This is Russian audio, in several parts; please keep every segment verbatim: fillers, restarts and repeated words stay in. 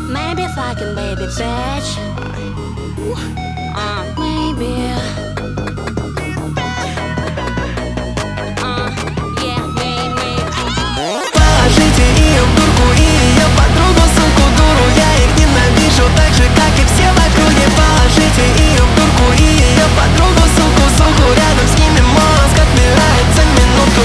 Maybe fucking baby bitch. uh, Maybe uh, yeah, maybe. Положите ее в дурку и ее подругу, суку, дуру. Я их ненавижу так же, как и все в округе. Положите ее в дурку и ее подругу, суку, суку. Рядом с ними мозг отмирает за минуту.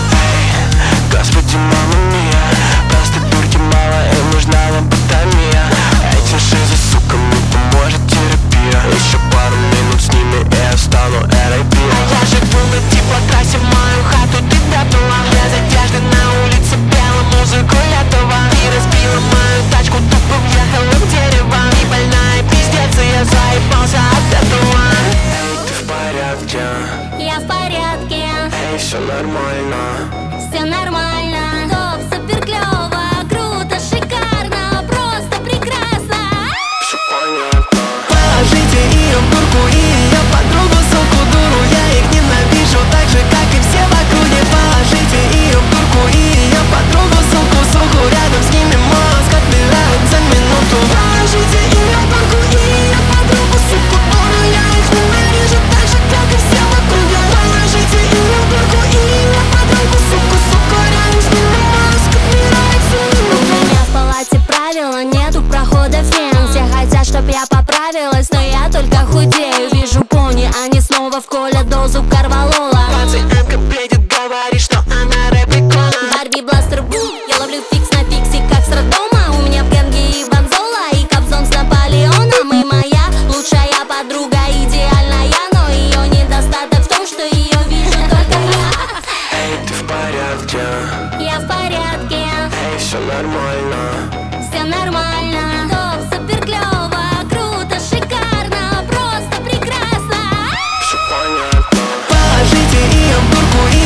Господи, мама мия, просто дурки мало, им нужна лоботомия. Этим шизы, сука, мне поможет терапия. Еще пару минут с ними и я стану эр ай пи. А я живу на теплотрассе, в мою хату ты допила. Без одежды на улице пела музыку летова. И разбила мою тачку, тупо въехала в дерево. И больная пиздец, и я заебался от этого. Эй, ты в порядке? Я в порядке. Эй, все нормально. Все нормально. Топ, супер клево, круто, шикарно, просто прекрасно. Все понятно. Положите ее в дурку и ее подругу, суку, дуру. Я их ненавижу так же, как и все в округе. Положите ее в дурку и ее подругу, суку, суку. Рядом с ними мозг отмирает за минуту. Положите ее в дурку и ее подругу, суку, дуру. Я их ненавижу так же, как и все в округе. Положите ее в дурку и ее подругу, суку, суку. Рядом с ними мозг отмирает за минуту. У меня в палате правила, нету прохода фен. Все хотят, чтоб я поправилась, но я только худею. Вижу пони, они снова вколят дозу корвалола. Пациентка бредит, говорит, что она рэп-икона. Барби, бластер, бум, я ловлю фикс на фиксе, как с роддома. У меня в гэнге и Бонзола, и Кобзон с Наполеоном. И моя лучшая подруга идеальная, но ее недостаток в том, что ее вижу только я. Эй, ты в порядке? Я в порядке. Эй, все нормально. Все нормально. Топ, супер клево, круто, шикарно, просто прекрасно. Все понятно. Положите ее в дурку и